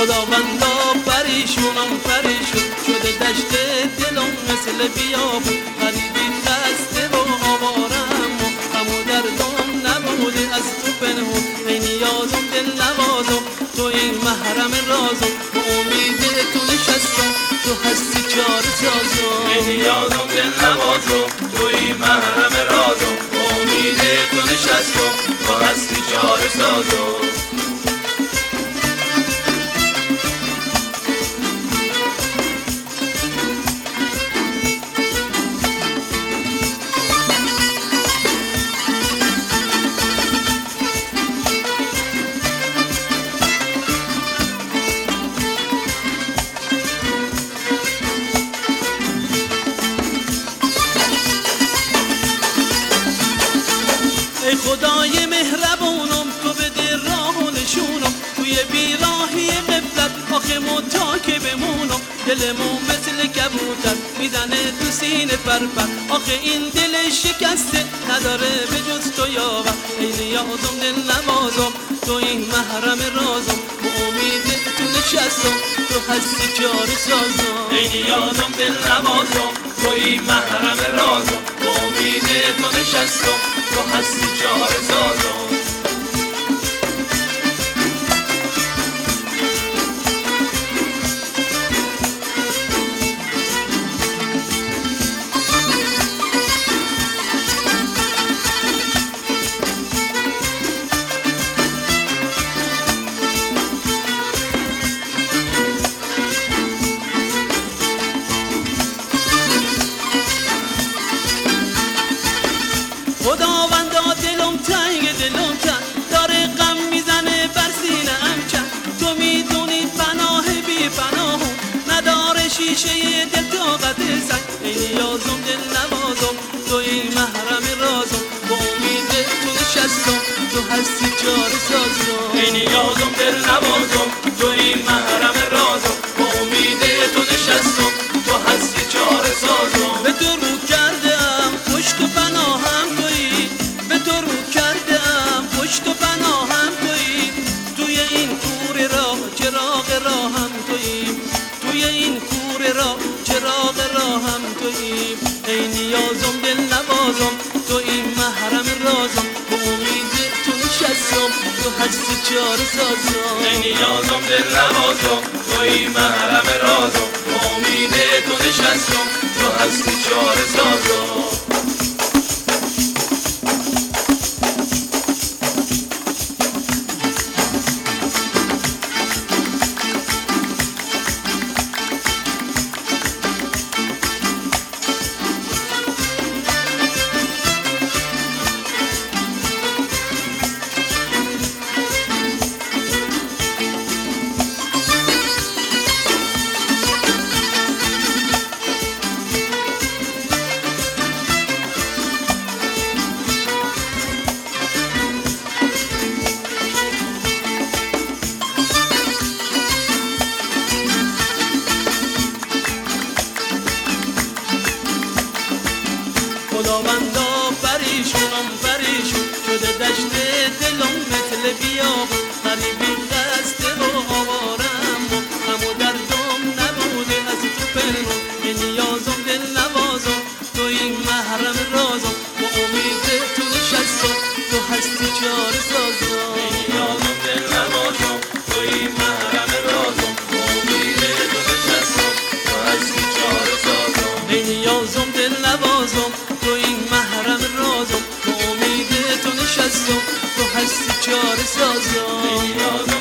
خداوندا پریشونم پریشون شده دشت دلم مثل بیابون، غریبی خسته و آوارم و غم و دردم نبوده از تو پنهون. ای نیازم دل نوازم تو این محرم رازم، با امید تو نشستم تو هستی چاره سازم. ای نیازم دل نوازم تو این محرم رازم، با امید تو نشستم تو هستی چاره سازم. ای خدای مهربونم تو بده راه و نشونم، توی بیراهی غفلت آخه متا که بمونم. دلمون مثل کبوتر میزنه تو سینه پرپر، آخه این دل شکسته نداره به جز تو یاور. ای نیازم دل نوازم تو این محرم رازم، با امید تو نشستم تو هستی چاره سازم. ای نیازم دل نوازم تو این محرم رازم، با امید تو نشستم تو هستی چاره سازم. خداوندا دلم تنگ داره غم میزنه بر سینه چند، تو میدونی پناه بی پناهم نداره شیشه دل طاقت سنگ. ای نیازم دل نوازم تو این محرم رازم، با امید تو نشستم تو هستی چاره سازم. ای نیازم دل نوازم تو این محرم رازم، با امید تو نشستم تو هستی چاره سازم. به تو رو کردم پشت و پناهم تویی، به تو رو کردم پشت و پناهم تویی، توی این کوره راه چراغ راهم تویی، توی این کوره راه چراغ راهم تویی. ای نیازم دل نوازم تو این محرم رازم، با امید تو نشستم تو هستی چاره سازم. ای نیازم دل نوازم تو این محرم رازم، با امید تو نشستم تو هستی چاره سازم. خداوندا پریشونم پریشون شده دشت دلم مثل بیابون، غریبی خسته و آوارم و غم و دردم نبوده از تو پنهون. ای نیازم دل نوازم تو این محرم رازم، با امید تو نشستم تو هستی چاره سازم. ای نیازم دل نوازم تو این محرم رازم، با امید تو نشستم تو هستی چاره سازم. ای نیازم دل نوازم تو این محرم رازم، با امید تو نشستم تو هستی چاره سازم.